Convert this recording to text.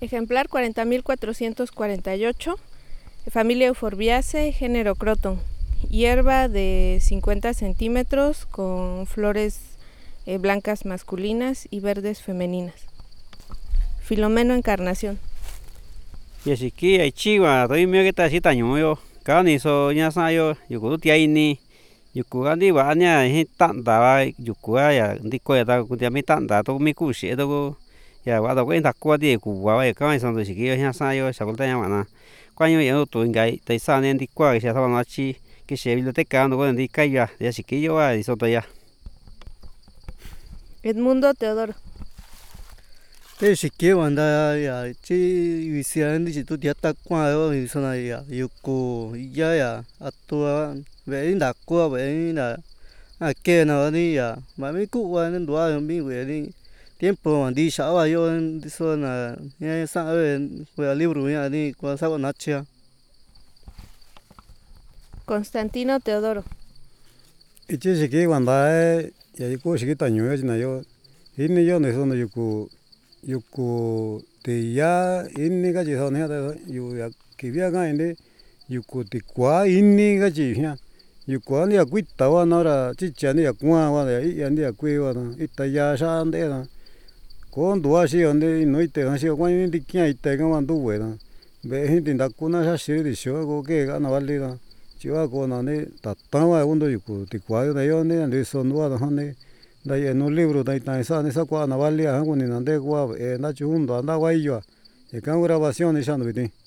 Ejemplar 40.448, familia Euphorbiaceae, género Croton. Hierba de 50 centímetros con flores blancas masculinas y verdes femeninas. Filomeno encarnación. Yashiki ay chiwa to imi que ta si taño yo kani so nya sa yo yuku ti ai ni yuku ani wa nya hi tanda wa yuku ya ndi ko ya ku ti mi tanda to mi ku she to ya wa da ko ta ko di ku wa ya ka so to shiki yo nya sa yo sa ko ta nya wa na kwa yo yo to ngai tai sa ne ndi kwa ke sa na chi que she biblioteca no ko ndi kai ya shiki yo wa so to ya Edmundo Teodoro. Shiki wanda ya chi visia ndi chi tu dia ta kwa yo so na ya yuku ya atua ve nda ko ve na a ke na ni ya ma mi ku wa ni dua mi ve ni tiempo di sa wa yo so na ya sa ve libro ya ni kwa sa na chia. Constantino Teodoro. Ichi shiki wanda ya yuku shiki taño ya na yo ini yo ne so na yuku te ya ini ga ji so ne da yu ya ki bia ga inde yuku ti kwa ini ga ji ya yuku ni ya kuita wa na ra chi cha ni ya kwa wa ya ni ya kue wa na ita ya sa ande na ko ndua si ande no ite ga si kwa ni ti kya ite ga wa ndu we na be hin ti da ku na sa si ri sho ko ke ga na wa li na chi wa ko na ne ta ta wa undo yuku ti kwa yo na yo ne ande so no wa na ne da en un libro da ita esa ne sa kwa na valia ha ko ni na de kwa na chu ndo anda wa yo e ka grabación esa no viti